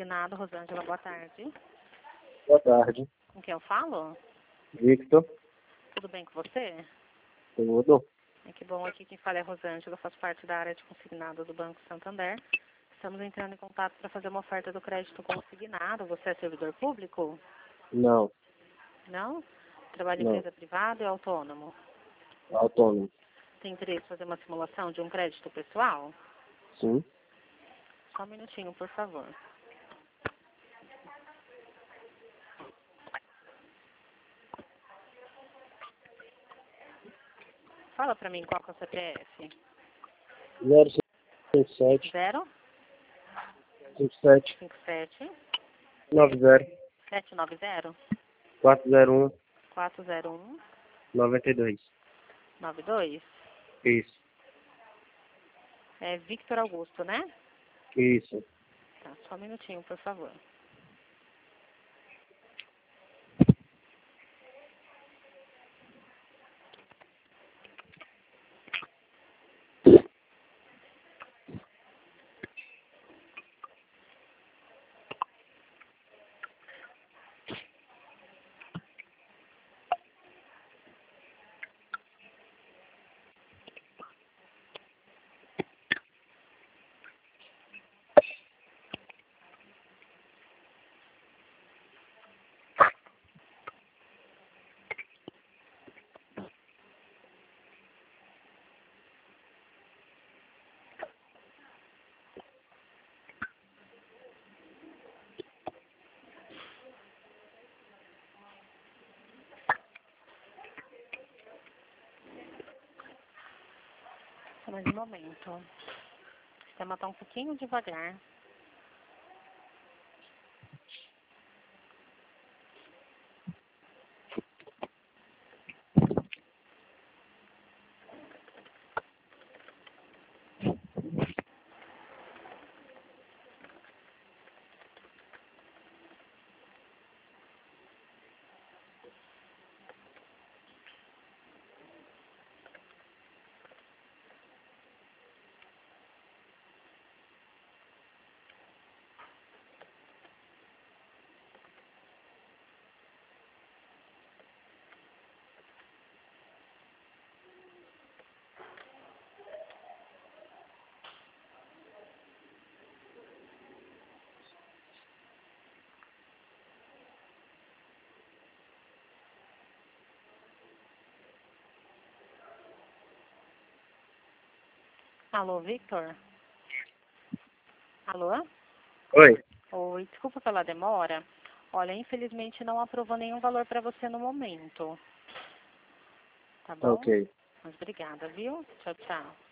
consignado, Rosângela, boa tarde. Boa tarde. Com quem eu falo? Victor. Tudo bem com você? Tudo. Que bom, aqui quem fala é Rosângela, faço parte da área de consignado do Banco Santander. Estamos entrando em contato para fazer uma oferta do crédito consignado. Você é servidor público? Não. Não? Trabalha em Não. empresa privada e autônomo? Autônomo. Tem interesse em fazer uma simulação de um crédito pessoal? Sim. Só um minutinho, por favor. Fala para mim qual que é o CPF. 057 0 57 57 90 790 401 401 92. 92. Isso. É Victor Augusto, né? Isso. Tá, só um minutinho, por favor. Só mais um momento. O sistema está um pouquinho devagar. Alô, Victor? Alô? Oi. Oi, desculpa pela demora. Olha, infelizmente não aprovou nenhum valor para você no momento. Tá bom? Ok. Mas obrigada, viu? Tchau, tchau.